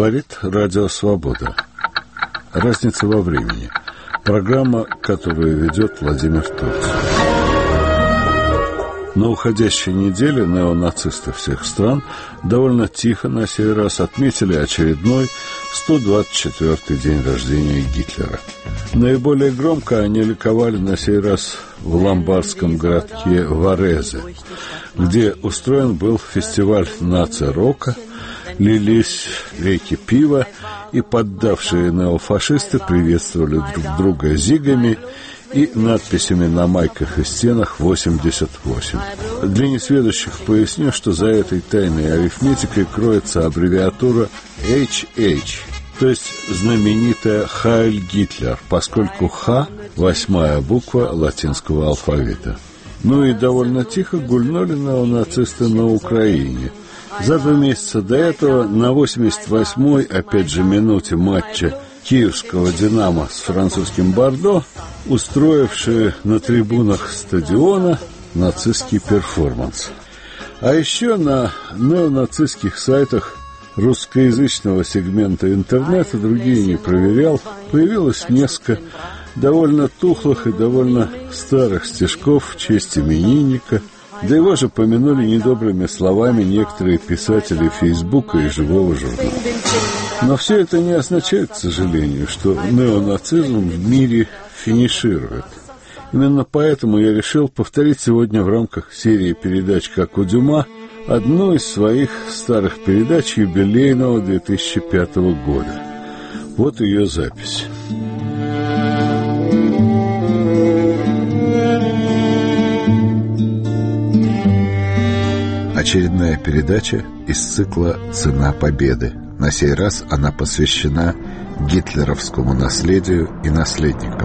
Говорит Радио Свобода. Разница во времени. Программа, которую ведет Владимир Турцев. На уходящей неделе неонацисты всех стран довольно тихо на сей раз отметили очередной 124-й день рождения Гитлера. Наиболее громко они ликовали на сей раз в ломбардском городке Варезе, где устроен был фестиваль наци-рока, лились реки пива, и поддавшие неофашисты приветствовали друг друга зигами и надписями на майках и стенах 88. Для несведущих поясню, что за этой тайной арифметикой кроется аббревиатура HH, то есть знаменитая Хайль Гитлер, поскольку Х – 8-я буква латинского алфавита. Ну и довольно тихо гульнули неонацисты на Украине. За 2 месяца до этого на 88-й, опять же, минуте матча киевского «Динамо» с французским «Бордо», устроившие на трибунах стадиона нацистский перформанс. А еще на неонацистских сайтах русскоязычного сегмента интернета, другие не проверял, появилось несколько довольно тухлых и довольно старых стишков в честь именинника, да его же помянули недобрыми словами некоторые писатели Фейсбука и Живого журнала. Но все это не означает, к сожалению, что неонацизм в мире финиширует. Именно поэтому я решил повторить сегодня в рамках серии передач «Как у Дюма» одну из своих старых передач юбилейного 2005 года. Вот ее запись. Очередная передача из цикла «Цена победы». На сей раз она посвящена гитлеровскому наследию и наследникам.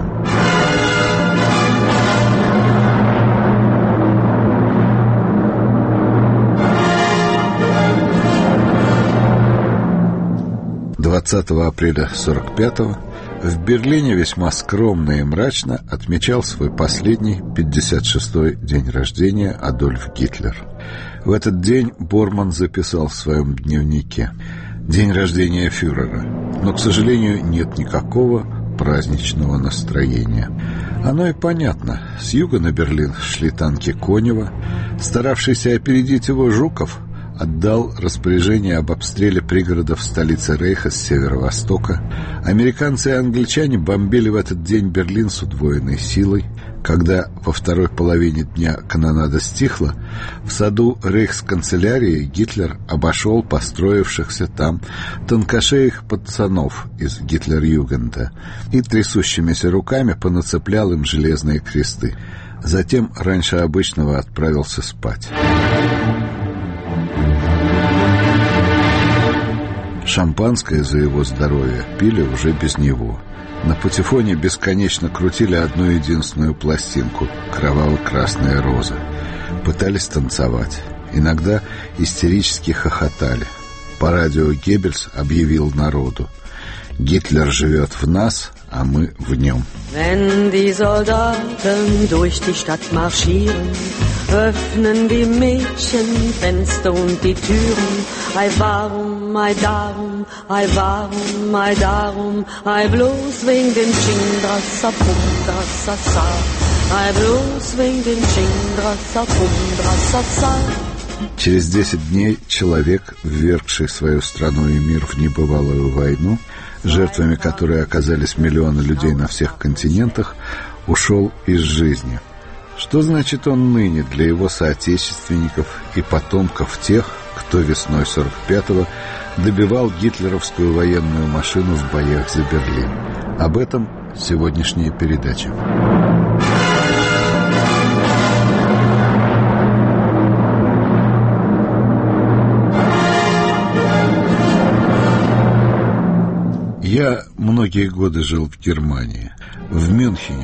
«20 апреля 45-го в Берлине весьма скромно и мрачно отмечал свой последний 56-й день рождения Адольф Гитлер. В этот день Борман записал в своем дневнике: «День рождения фюрера, но, к сожалению, нет никакого праздничного настроения». Оно и понятно. С юга на Берлин шли танки Конева. Старавшийся опередить его Жуков отдал распоряжение об обстреле пригородов столицы Рейха с северо-востока. Американцы и англичане бомбили в этот день Берлин с удвоенной силой. Когда во второй половине дня канонада стихла, в саду рейхсканцелярии Гитлер обошел построившихся там тонкошеих пацанов из Гитлер-Югенда и трясущимися руками понацеплял им железные кресты. Затем раньше обычного отправился спать. Шампанское за его здоровье пили уже без него. На патефоне бесконечно крутили одну единственную пластинку «Кроваво-красная роза». Пытались танцевать. Иногда истерически хохотали. По радио Геббельс объявил народу: «Гитлер живет в нас, а мы в нем». Wenn die Soldaten durch die Stadt marschieren, öffnen die Mädchen Fenster und die Türen. Ei warum, ei darum, ei warum, ei darum, ei bloß wegen dem Ching-Drassa-Pum, Drassa-Sa. Ei bloß wegen dem Ching-Drassa-Pum, Drassa-Sa. Через 10 дней человек, ввергший свою страну и мир в небывалую войну, жертвами которой оказались миллионы людей на всех континентах, ушел из жизни. Что значит он ныне для его соотечественников и потомков тех, кто весной 45-го добивал гитлеровскую военную машину в боях за Берлин? Об этом сегодняшняя передача. Я многие годы жил в Германии, в Мюнхене,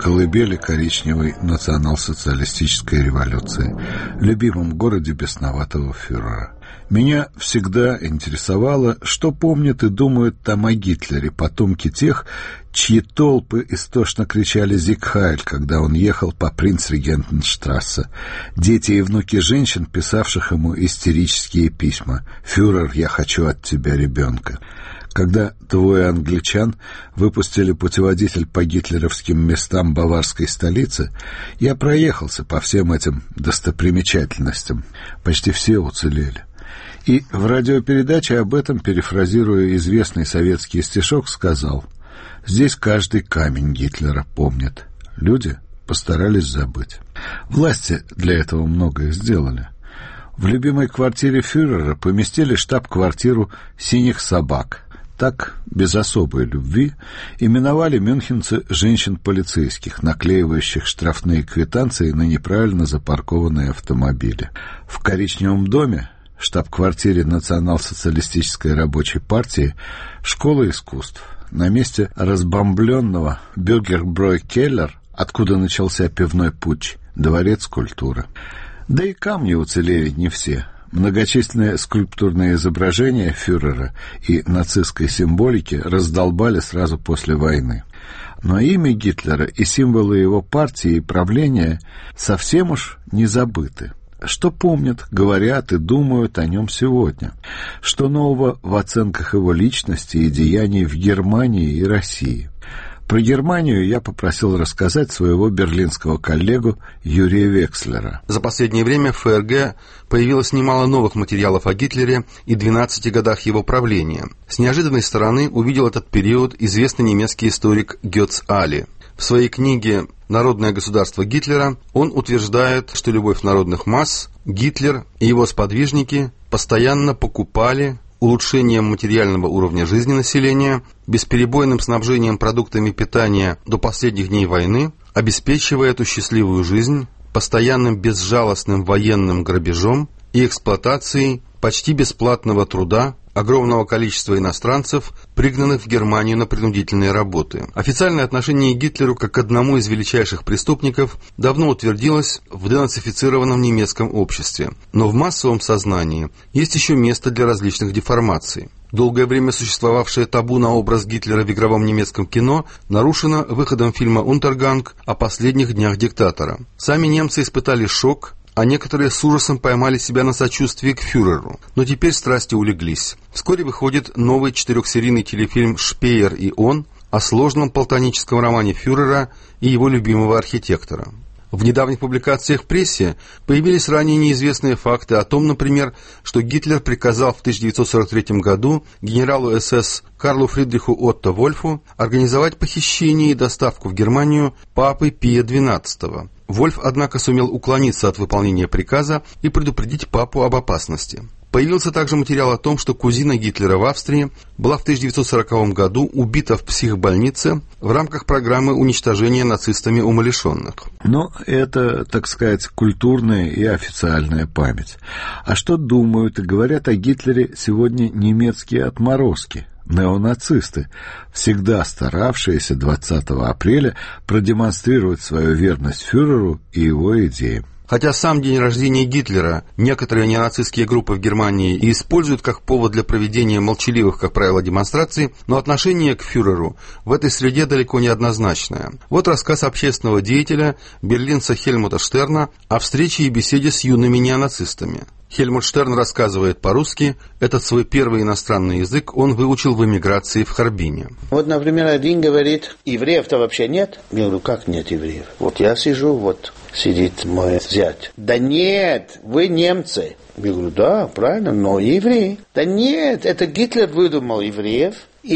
колыбели коричневой национал-социалистической революции, любимом городе бесноватого фюрера. Меня всегда интересовало, что помнят и думают там о Гитлере потомки тех, чьи толпы истошно кричали «Зиг Хайль», когда он ехал по Принц-Регентенштрассе, дети и внуки женщин, писавших ему истерические письма «Фюрер, я хочу от тебя ребенка». Когда двое англичан выпустили путеводитель по гитлеровским местам баварской столицы, я проехался по всем этим достопримечательностям. Почти все уцелели. И в радиопередаче об этом, перефразируя известный советский стишок, сказал: «Здесь каждый камень Гитлера помнит». Люди постарались забыть. Власти для этого многое сделали. В любимой квартире фюрера поместили штаб-квартиру «Синих собак». Так, без особой любви, именовали мюнхенцы женщин-полицейских, наклеивающих штрафные квитанции на неправильно запаркованные автомобили. В коричневом доме, штаб-квартире Национал-социалистической рабочей партии, школа искусств. На месте разбомбленного Бюргерброй-Келлер, откуда начался пивной путч, дворец культуры. Да и камни уцелели не все. Многочисленные скульптурные изображения фюрера и нацистской символики раздолбали сразу после войны. Но имя Гитлера и символы его партии и правления совсем уж не забыты. Что помнят, говорят и думают о нем сегодня? Что нового в оценках его личности и деяний в Германии и России? Про Германию я попросил рассказать своего берлинского коллегу Юрия Векслера. За последнее время в ФРГ появилось немало новых материалов о Гитлере и 12 годах его правления. С неожиданной стороны увидел этот период известный немецкий историк Гёц Али. В своей книге «Народное государство Гитлера» он утверждает, что любовь народных масс Гитлер и его сподвижники постоянно покупали улучшением материального уровня жизни населения, бесперебойным снабжением продуктами питания до последних дней войны, обеспечивая эту счастливую жизнь постоянным безжалостным военным грабежом и эксплуатацией почти бесплатного труда огромного количества иностранцев, пригнанных в Германию на принудительные работы. Официальное отношение к Гитлеру как к одному из величайших преступников давно утвердилось в денацифицированном немецком обществе, но в массовом сознании есть еще место для различных деформаций. Долгое время существовавшее табу на образ Гитлера в игровом немецком кино нарушено выходом фильма «Унтерганг» о последних днях диктатора. Сами немцы испытали шок, а некоторые с ужасом поймали себя на сочувствии к фюреру. Но теперь страсти улеглись. Вскоре выходит новый 4-серийный телефильм «Шпеер и он» о сложном платоническом романе фюрера и его любимого архитектора. В недавних публикациях в прессе появились ранее неизвестные факты о том, например, что Гитлер приказал в 1943 году генералу СС Карлу Фридриху Отто Вольфу организовать похищение и доставку в Германию папы Пия XII. Вольф, однако, сумел уклониться от выполнения приказа и предупредить папу об опасности. Появился также материал о том, что кузина Гитлера в Австрии была в 1940 году убита в психбольнице в рамках программы уничтожения нацистами умалишенных. Но это, так сказать, культурная и официальная память. А что думают и говорят о Гитлере сегодня немецкие отморозки? Неонацисты, всегда старавшиеся 20 апреля продемонстрировать свою верность фюреру и его идеям. Хотя сам день рождения Гитлера некоторые неонацистские группы в Германии и используют как повод для проведения молчаливых, как правило, демонстраций, но отношение к фюреру в этой среде далеко не однозначное. Вот рассказ общественного деятеля, берлинца Хельмута Штерна о встрече и беседе с юными неонацистами. Хельмут Штерн рассказывает по-русски, этот свой первый иностранный язык он выучил в эмиграции в Харбине. Вот, например, один говорит, евреев-то вообще нет. Я говорю, как нет евреев? Вот я сижу, вот сидит мой зять. Да нет, вы немцы. Я говорю, да, правильно, но евреи. Да нет, это Гитлер выдумал евреев.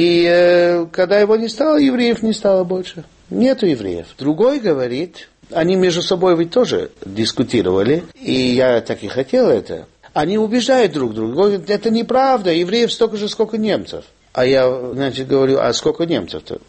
И когда его не стало, евреев не стало больше. Нету евреев. Другой говорит... Они между собой ведь тоже дискутировали, и я так и хотел это. Они убеждают друг друга, говорят, это неправда, евреев столько же, сколько немцев. А я, значит, говорю, а сколько немцев-то?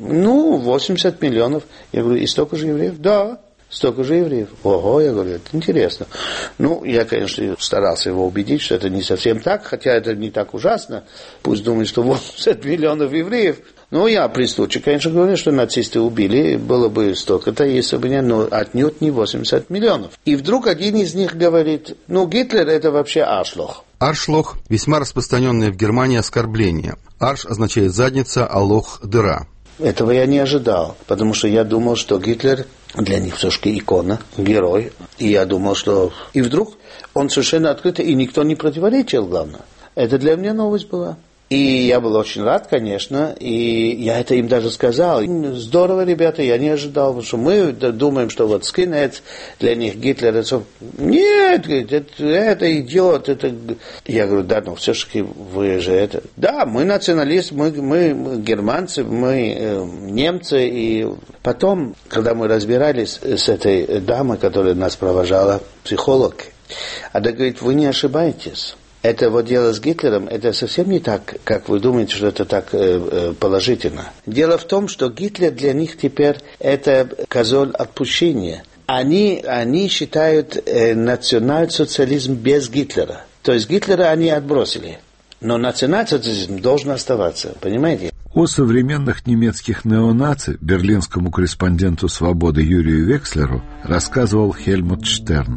80 миллионов. Я говорю, и столько же евреев? Да, столько же евреев. Ого, я говорю, это интересно. Я, конечно, старался его убедить, что это не совсем так, хотя это не так ужасно. Пусть думает, что 80 миллионов евреев. Ну, я при случае, конечно, говорю, что нацисты убили, было бы столько-то, если бы не, но отнюдь не 80 миллионов. И вдруг один из них говорит, ну, Гитлер это вообще аршлох. Аршлох – весьма распространенное в Германии оскорбление. Арш означает задница, а лох – дыра. Этого я не ожидал, потому что я думал, что Гитлер для них все-таки икона, герой. И я думал, что... И вдруг он совершенно открытый, и никто не противоречил, главное. Это для меня новость была. И я был очень рад, конечно, и я это им даже сказал. Здорово, ребята, я не ожидал, потому что мы думаем, что вот скинхедс, для них Гитлер, это... Нет, это идиот, это... Я говорю, да, но все-таки вы же это... Да, мы националисты, мы германцы, мы немцы, и потом, когда мы разбирались с этой дамой, которая нас провожала, психолог, она говорит, вы не ошибаетесь. Это вот дело с Гитлером, это совсем не так, как вы думаете, что это так положительно. Дело в том, что Гитлер для них теперь это козел отпущения. Они считают национал-социализм без Гитлера. То есть Гитлера они отбросили. Но национал-социализм должен оставаться, понимаете? О современных немецких неонаци берлинскому корреспонденту «Свободы» Юрию Векслеру рассказывал Хельмут Штерн.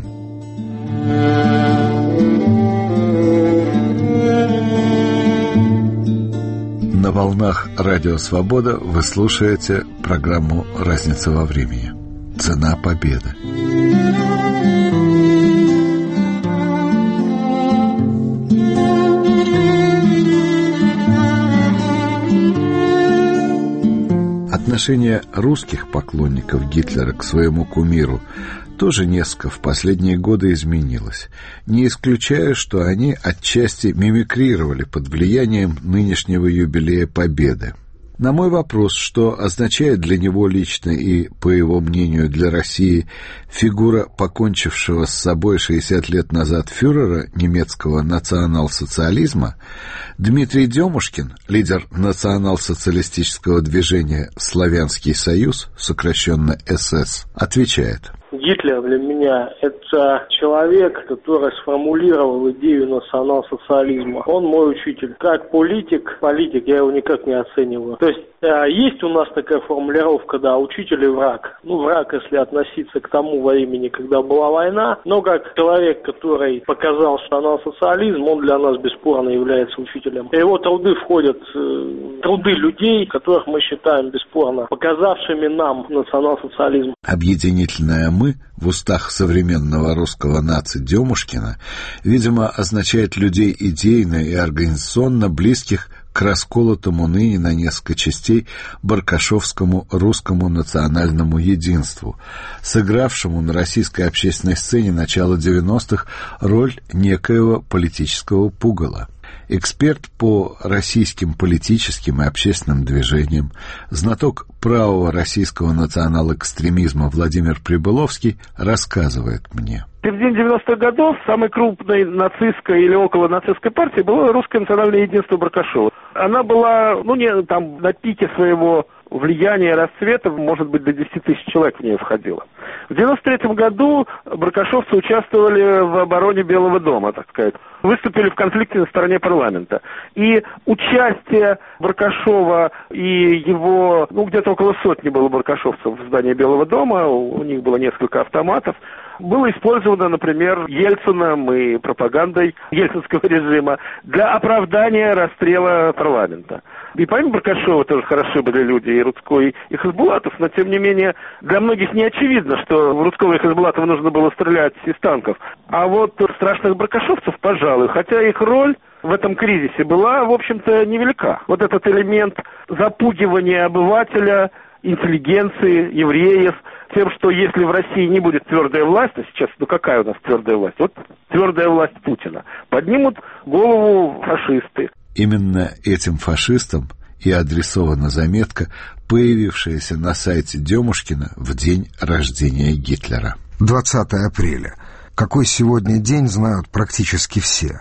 На волнах Радио Свобода вы слушаете программу «Разница во времени». Цена победы. Отношение русских поклонников Гитлера к своему кумиру тоже несколько в последние годы изменилось, не исключая, что они отчасти мимикрировали под влиянием нынешнего юбилея Победы. На мой вопрос, что означает для него лично и, по его мнению, для России фигура покончившего с собой 60 лет назад фюрера немецкого национал-социализма, Дмитрий Демушкин, лидер национал-социалистического движения «Славянский союз», сокращенно СС, отвечает. Гитлер для меня – это человек, который сформулировал идею национал-социализма. Он мой учитель. Как политик, я его никак не оцениваю. То есть у нас такая формулировка, да, учитель и враг. Ну, враг, если относиться к тому времени, когда была война. Но как человек, который показал национал-социализм, он для нас бесспорно является учителем. И его труды входят труды людей, которых мы считаем бесспорно показавшими нам национал-социализм. Объединительное «мы» в устах современного русского наци Демушкина, видимо, означает людей идейно и организационно близких к расколотому ныне на несколько частей баркашевскому русскому национальному единству, сыгравшему на российской общественной сцене начала 90-х роль некоего политического пугала. Эксперт по российским политическим и общественным движениям, знаток правого российского национал-экстремизма Владимир Прибыловский рассказывает мне. В середине 90-х годов самой крупной нацистской или около нацистской партией было Русское национальное единство Баркашева. Она была, на пике своего влияния, расцвета, может быть, до 10 тысяч человек в нее входило. В 93-м году баркашевцы участвовали в обороне Белого дома, так сказать. Выступили в конфликте на стороне парламента. И участие Баркашева и его, где-то около сотни было баркашевцев в здании Белого дома, у них было несколько автоматов, было использовано, например, Ельцином и пропагандой ельцинского режима для оправдания расстрела парламента. И помимо Баркашева тоже хороши были люди, и Рудской, и Хасбулатов, но, тем не менее, для многих не очевидно, что Рудского и Хасбулатова нужно было стрелять из танков. А вот страшных баркашевцев, пожалуй, хотя их роль в этом кризисе была, в общем-то, невелика. Вот этот элемент запугивания обывателя, интеллигенции, евреев, тем, что если в России не будет твердая власть, а сейчас, какая у нас твердая власть? Вот твердая власть Путина. Поднимут голову фашисты. Именно этим фашистам и адресована заметка, появившаяся на сайте Демушкина в день рождения Гитлера. 20 апреля. Какой сегодня день, знают практически все.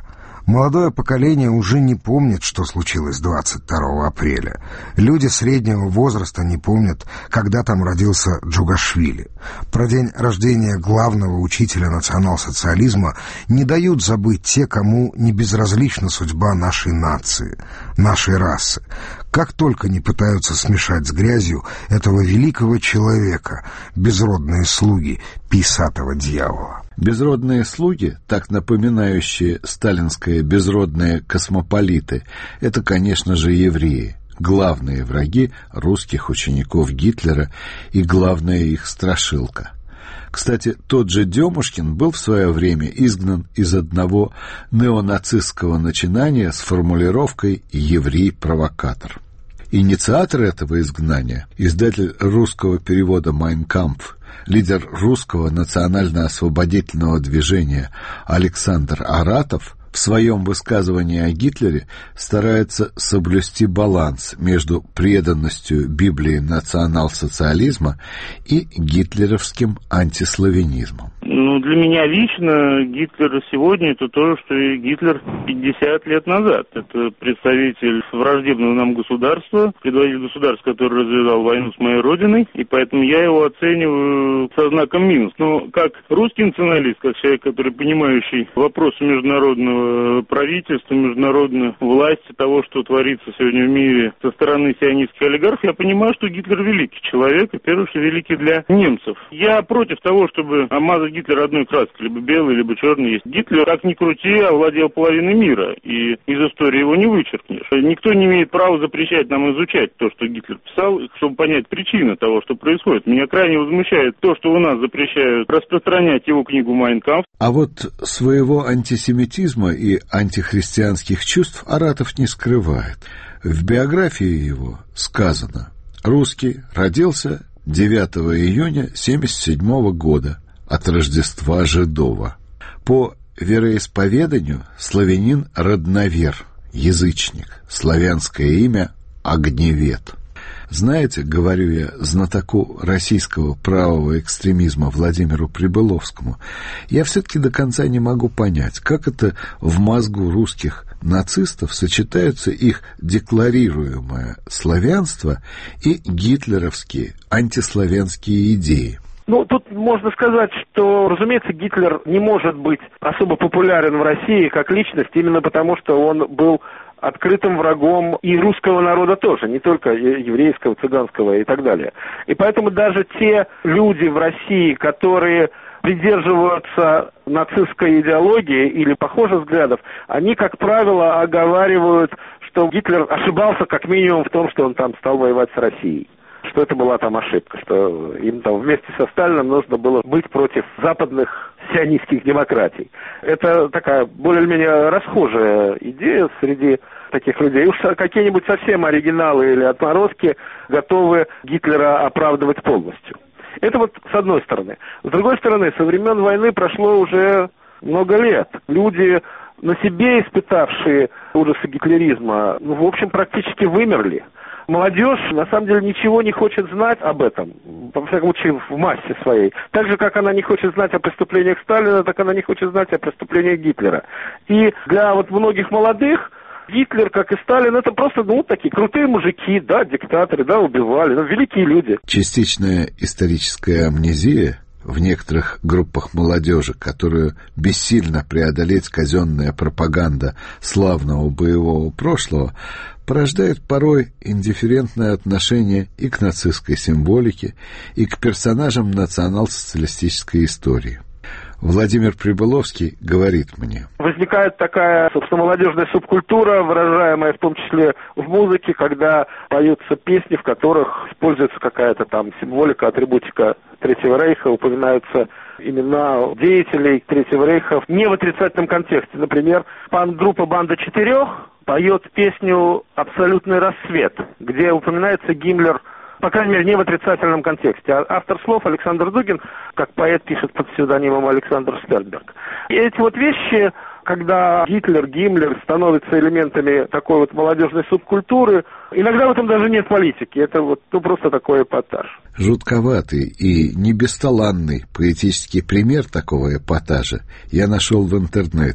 Молодое поколение уже не помнит, что случилось 22 апреля. Люди среднего возраста не помнят, когда там родился Джугашвили. Про день рождения главного учителя национал-социализма не дают забыть те, кому не безразлична судьба нашей нации, нашей расы. Как только не пытаются смешать с грязью этого великого человека, безродные слуги писатого дьявола. Безродные слуги, так напоминающие сталинские безродные космополиты, это, конечно же, евреи, главные враги русских учеников Гитлера и главная их страшилка. Кстати, тот же Демушкин был в свое время изгнан из одного неонацистского начинания с формулировкой «еврей-провокатор». Инициатор этого изгнания, издатель русского перевода «Майн кампф», лидер русского национально-освободительного движения Александр Аратов, в своем высказывании о Гитлере старается соблюсти баланс между преданностью Библии национал-социализма и гитлеровским антиславянизмом. Для меня лично Гитлер сегодня — это то, что и Гитлер 50 лет назад. Это представитель враждебного нам государства, предводитель государства, который развязал войну с моей родиной, и поэтому я его оцениваю со знаком минус. Но как русский националист, как человек, который понимающий вопросы международного правительства, международной власти, того, что творится сегодня в мире со стороны сионистских олигархов, я понимаю, что Гитлер великий человек, и, в первую очередь, великий для немцев. Я против того, чтобы омазать Гитлера одной краской, либо белой, либо черной. Гитлер, как ни крути, овладел половиной мира, и из истории его не вычеркнешь. Никто не имеет права запрещать нам изучать то, что Гитлер писал, чтобы понять причины того, что происходит. Меня крайне возмущает то, что у нас запрещают распространять его книгу «Майн кампф». А вот своего антисемитизма и антихристианских чувств Аратов не скрывает. В биографии его сказано: «Русский, родился 9 июня 1977 года от Рождества Жидова. По вероисповеданию славянин-родновер, язычник, славянское имя Огневед». Знаете, говорю я знатоку российского правого экстремизма Владимиру Прибыловскому, я все-таки до конца не могу понять, как это в мозгу русских нацистов сочетаются их декларируемое славянство и гитлеровские антиславянские идеи. Тут можно сказать, что, разумеется, Гитлер не может быть особо популярен в России как личность, именно потому, что он был открытым врагом и русского народа тоже, не только еврейского, цыганского и так далее. И поэтому даже те люди в России, которые придерживаются нацистской идеологии или похожих взглядов, они, как правило, оговаривают, что Гитлер ошибался как минимум в том, что он там стал воевать с Россией. Что это была там ошибка, что им там вместе со Сталиным нужно было быть против западных сионистских демократий. Это такая более-менее расхожая идея среди таких людей. Уж какие-нибудь совсем оригиналы или отморозки готовы Гитлера оправдывать полностью. Это вот с одной стороны. С другой стороны, со времен войны прошло уже много лет. Люди, на себе испытавшие ужасы гитлеризма, в общем, практически вымерли. Молодежь, на самом деле, ничего не хочет знать об этом, во всяком случае, в массе своей. Так же, как она не хочет знать о преступлениях Сталина, так она не хочет знать о преступлениях Гитлера. И для вот многих молодых Гитлер, как и Сталин, это просто, такие крутые мужики, да, диктаторы, да, убивали, великие люди. Частичная историческая амнезия в некоторых группах молодежи, которую бессильно преодолеть казенная пропаганда славного боевого прошлого, порождает порой индифферентное отношение и к нацистской символике, и к персонажам национал-социалистической истории. Владимир Прибыловский говорит мне: возникает такая, собственно, молодежная субкультура, выражаемая в том числе в музыке, когда поются песни, в которых используется какая-то там символика, атрибутика Третьего Рейха, упоминаются имена деятелей Третьего Рейха не в отрицательном контексте. Например, группа «Банда четырех» поет песню «Абсолютный рассвет», где упоминается Гиммлер, по крайней мере, не в отрицательном контексте. Автор слов Александр Дугин, как поэт, пишет под псевдонимом Александр Стернберг. И эти вот вещи, когда Гитлер, Гиммлер становятся элементами такой вот молодежной субкультуры, иногда в этом даже нет политики, это вот просто такой эпатаж. Жутковатый и не бесталанный поэтический пример такого эпатажа я нашел в интернете.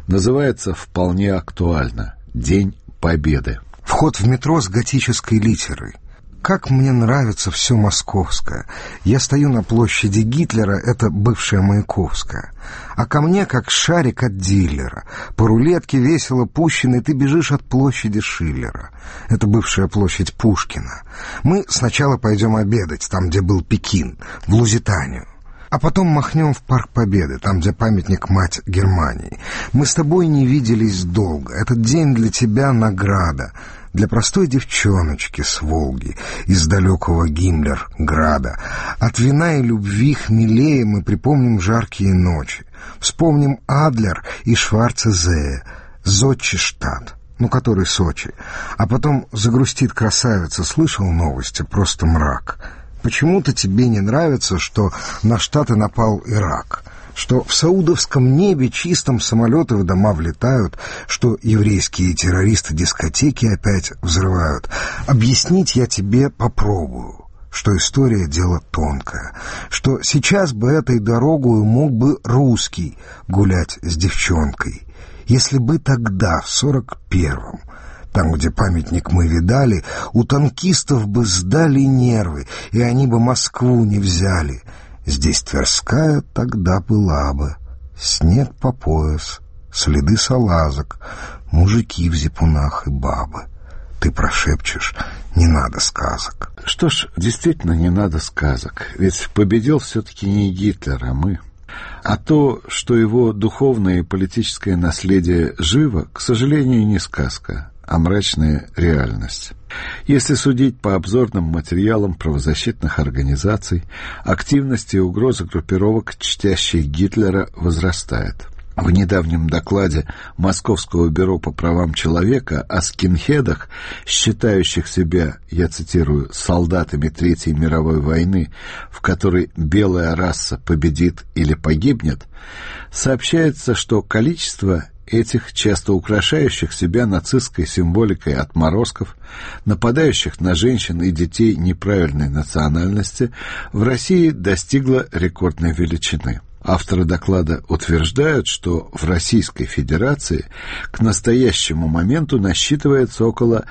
Называется вполне актуально «День Победы». Вход в метро с готической литерой. Как мне нравится все московское. Я стою на площади Гитлера, это бывшая Маяковская. А ко мне как шарик от дилера. По рулетке весело пущенный ты бежишь от площади Шиллера. Это бывшая площадь Пушкина. Мы сначала пойдем обедать, там, где был Пекин, в Лузитанию. А потом махнем в Парк Победы, там, где памятник Мать Германии. Мы с тобой не виделись долго. Этот день для тебя награда. Для простой девчоночки с Волги, из далекого Гиммлер-града. От вина и любви хмелее мы припомним жаркие ночи. Вспомним Адлер и Шварцезее, Зодчештадт, который Сочи. А потом загрустит красавица, слышал новости, просто мрак. Почему-то тебе не нравится, что на Штаты напал Ирак, что в саудовском небе чистом самолеты в дома влетают, что еврейские террористы дискотеки опять взрывают. Объяснить я тебе попробую, что история — дело тонкое, что сейчас бы этой дорогою мог бы русский гулять с девчонкой, если бы тогда, в 41-м, там, где памятник мы видали, у танкистов бы сдали нервы, и они бы Москву не взяли. Здесь Тверская тогда была бы. Снег по пояс, следы салазок, мужики в зипунах и бабы. Ты прошепчешь: не надо сказок. Что ж, действительно не надо сказок. Ведь победил все-таки не Гитлер, а мы. А то, что его духовное и политическое наследие живо, к сожалению, не сказка, а мрачная реальность. Если судить по обзорным материалам правозащитных организаций, активность и угроза группировок, чтящих Гитлера, возрастает. В недавнем докладе Московского бюро по правам человека о скинхедах, считающих себя, я цитирую, солдатами Третьей мировой войны, в которой белая раса победит или погибнет, сообщается, что количество этих, часто украшающих себя нацистской символикой отморозков, нападающих на женщин и детей неправильной национальности, в России достигло рекордной величины. Авторы доклада утверждают, что в Российской Федерации к настоящему моменту насчитывается около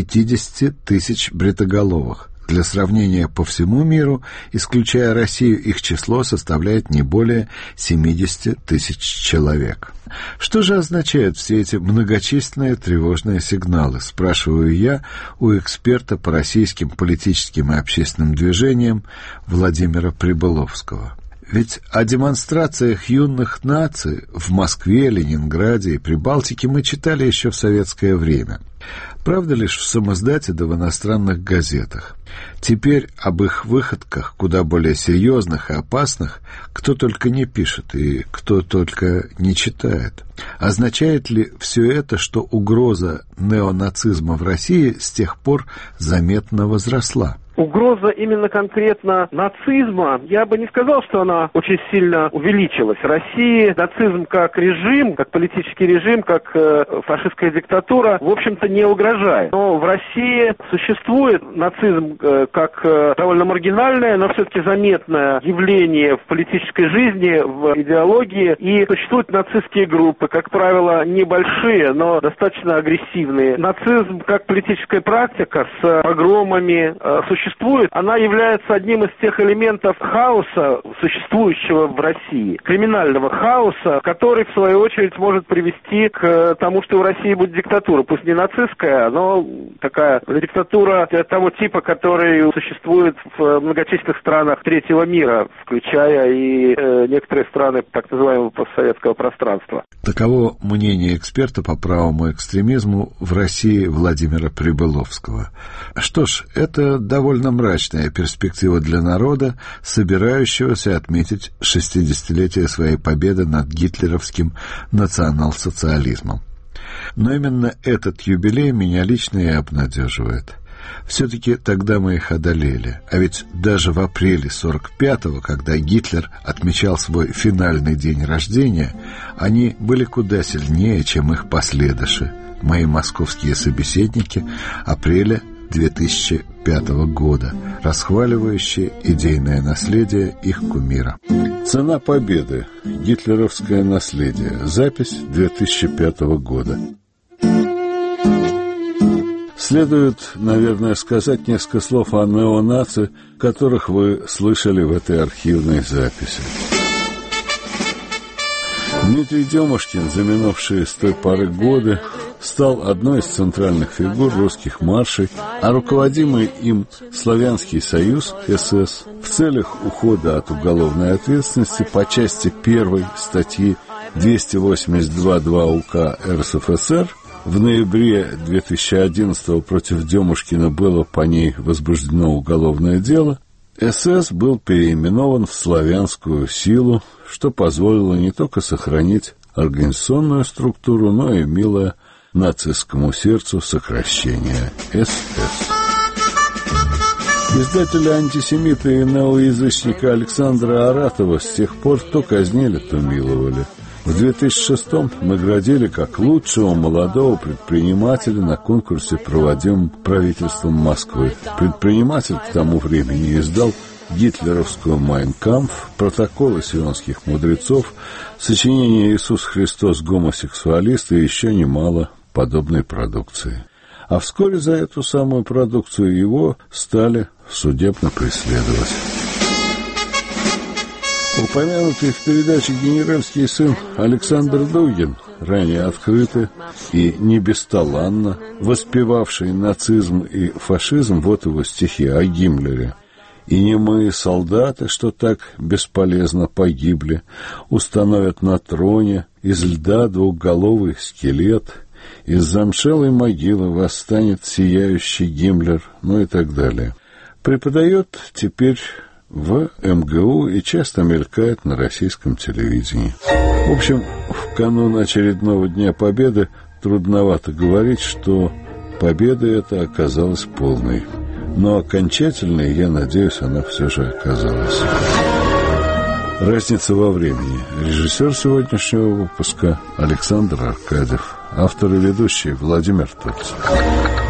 50 тысяч бритоголовых. Для сравнения, по всему миру, исключая Россию, их число составляет не более 70 тысяч человек. Что же означают все эти многочисленные тревожные сигналы, спрашиваю я у эксперта по российским политическим и общественным движениям Владимира Прибыловского. Ведь о демонстрациях юных наций в Москве, Ленинграде и Прибалтике мы читали еще в советское время. Правда, лишь в самоздате да в иностранных газетах. Теперь об их выходках, куда более серьезных и опасных, кто только не пишет и кто только не читает. Означает ли все это, что угроза неонацизма в России с тех пор заметно возросла? Угроза именно конкретно нацизма, я бы не сказал, что она очень сильно увеличилась. В России нацизм как режим, как политический режим, как фашистская диктатура, в общем-то, не угрожает. Но в России существует нацизм как довольно маргинальное, но все-таки заметное явление в политической жизни, в идеологии. И существуют нацистские группы, как правило, небольшие, но достаточно агрессивные. Нацизм как политическая практика с погромами существует. Она является одним из тех элементов хаоса, существующего в России, криминального хаоса, который, в свою очередь, может привести к тому, что в России будет диктатура. Пусть не нацистская, но такая диктатура того типа, который существует в многочисленных странах третьего мира, включая и некоторые страны так называемого постсоветского пространства. Таково мнение эксперта по правому экстремизму в России Владимира Прибыловского. Что ж, это довольно мрачная перспектива для народа, собирающегося отметить 60-летие своей победы над гитлеровским национал-социализмом. Но именно этот юбилей меня лично и обнадеживает. Все-таки тогда мы их одолели. А ведь даже в апреле 45-го, когда Гитлер отмечал свой финальный день рождения, они были куда сильнее, чем их последующие, мои московские собеседники, апреля 2001 2005 года, расхваливающее идейное наследие их кумира. «Цена победы. Гитлеровское наследие». Запись 2005 года. Следует, наверное, сказать несколько слов о неонаци, которых вы слышали в этой архивной записи. Дмитрий Демушкин за минувшие с той поры годы стал одной из центральных фигур русских маршей, а руководимый им Славянский союз СС в целях ухода от уголовной ответственности по части 1 статьи 282.2 УК РСФСР в ноябре 2011 против Демушкина было по ней возбуждено уголовное дело, СС был переименован в Славянскую силу, что позволило не только сохранить организационную структуру, но и милое нацистскому сердцу сокращение СС. Издателя-антисемита и неоязычника Александра Аратова с тех пор то казнили, то миловали. В 2006-м наградили как лучшего молодого предпринимателя на конкурсе, проводимом правительством Москвы. Предприниматель к тому времени издал гитлеровскую «Майн кампф», протоколы сионских мудрецов, сочинение «Иисус Христос гомосексуалист» и еще немало подобной продукции. А вскоре за эту самую продукцию его стали судебно преследовать. Упомянутый в передаче «Генеральский сын» Александр Дугин, ранее открыто и не бесталанно воспевавший нацизм и фашизм, вот его стихи о Гиммлере. «И немые солдаты, что так бесполезно погибли, установят на троне из льда двухголовый скелет, из замшелой могилы восстанет сияющий Гиммлер», ну и так далее. Преподает теперь в МГУ и часто мелькает на российском телевидении. В общем, в канун очередного Дня Победы трудновато говорить, что победа эта оказалась полной. Но окончательной, я надеюсь, она все же оказалась. Разница во времени. Режиссер сегодняшнего выпуска Александр Аркадьев. Автор и ведущий Владимир Тольцев.